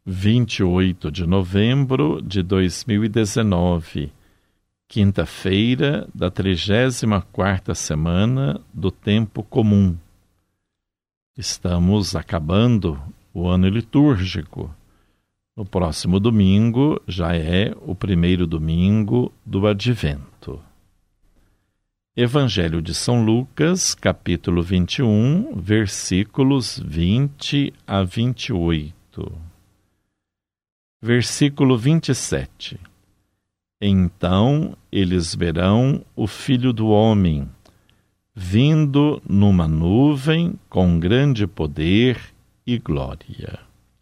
28 de novembro de 2019, quinta-feira da 34ª semana do Tempo Comum. Estamos acabando o ano litúrgico. No próximo domingo já é o primeiro domingo do Advento. Evangelho de São Lucas, capítulo 21, versículos 20 a 28. Versículo 27. Então eles verão o Filho do Homem, vindo numa nuvem com grande poder e glória.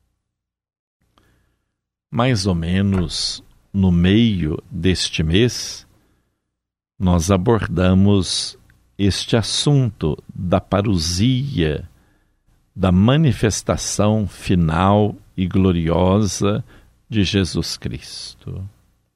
Mais ou menos no meio deste mês, nós abordamos este assunto da parousia, da manifestação final e gloriosa de Jesus Cristo.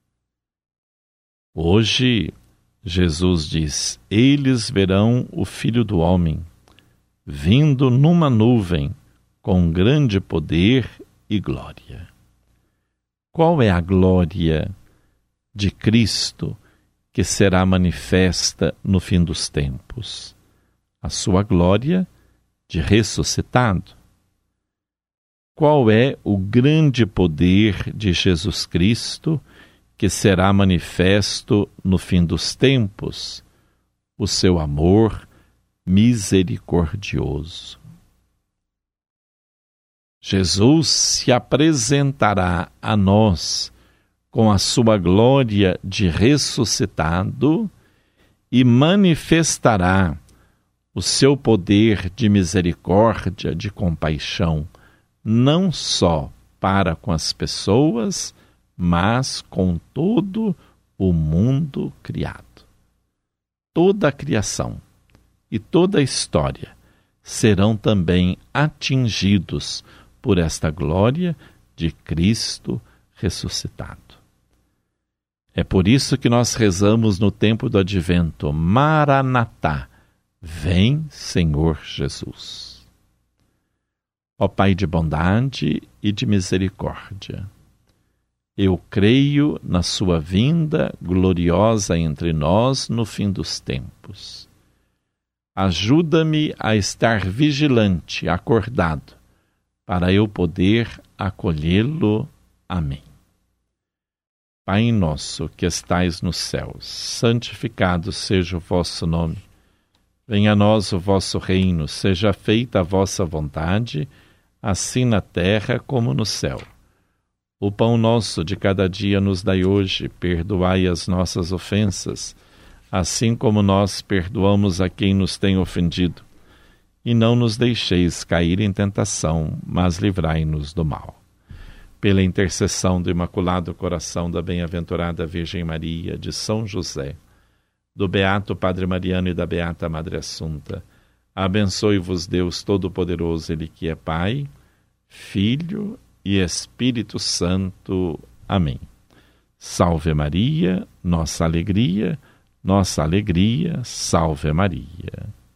Hoje, Jesus diz: eles verão o Filho do Homem, vindo numa nuvem, com grande poder e glória. Qual é a glória de Cristo que será manifesta no fim dos tempos? A sua glória de ressuscitado. Qual é o grande poder de Jesus Cristo que será manifesto no fim dos tempos? O seu amor misericordioso. Jesus se apresentará a nós com a sua glória de ressuscitado e manifestará o seu poder de misericórdia, de compaixão, não só para com as pessoas, mas com todo o mundo criado. Toda a criação e toda a história serão também atingidos por esta glória de Cristo ressuscitado. É por isso que nós rezamos no tempo do Advento: Maranatá, vem Senhor Jesus. Ó Pai de bondade e de misericórdia, eu creio na sua vinda gloriosa entre nós no fim dos tempos. Ajuda-me a estar vigilante, acordado, para eu poder acolhê-lo. Amém. Pai nosso que estais nos céus, santificado seja o vosso nome. Venha a nós o vosso reino, seja feita a vossa vontade, assim na terra como no céu. O pão nosso de cada dia nos dai hoje, perdoai as nossas ofensas, assim como nós perdoamos a quem nos tem ofendido. E não nos deixeis cair em tentação, mas livrai-nos do mal. Pela intercessão do Imaculado Coração da Bem-aventurada Virgem Maria, de São José, do Beato Padre Mariano e da Beata Madre Assunta, abençoe-vos Deus Todo-Poderoso, Ele que é Pai, Filho e Espírito Santo. Amém. Salve Maria, nossa alegria, salve Maria.